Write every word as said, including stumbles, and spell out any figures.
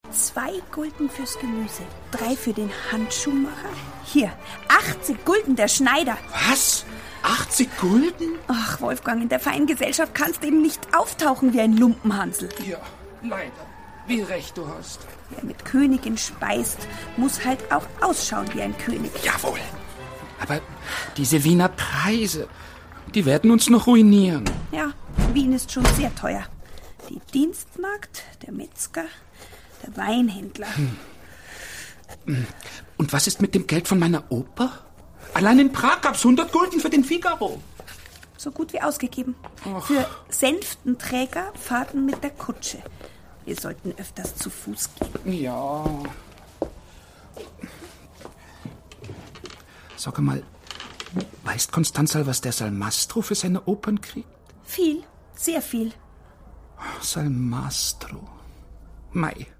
Zwei Gulden fürs Gemüse, drei für den Handschuhmacher. Hier, achtzig Gulden der Schneider. Was? achtzig Gulden? Ach, Wolfgang, in der feinen Gesellschaft kannst du eben nicht auftauchen wie ein Lumpenhansel. Ja, leider. Wie recht du hast. Wer mit Königin speist, muss halt auch ausschauen wie ein König. Jawohl. Aber diese Wiener Preise, die werden uns noch ruinieren. Ja, Wien ist schon sehr teuer. Die Dienstmagd, der Metzger, der Weinhändler. Hm. Und was ist mit dem Geld von meiner Oper? Allein in Prag gab's hundert Gulden für den Figaro. So gut wie ausgegeben. Ach. Für Sänftenträger Fahrten mit der Kutsche. Wir sollten öfters zu Fuß gehen. Ja. Sag mal, weiß Constanza, was der Salmastro für seine Opern kriegt? Viel, sehr viel. Salmastro. Mei.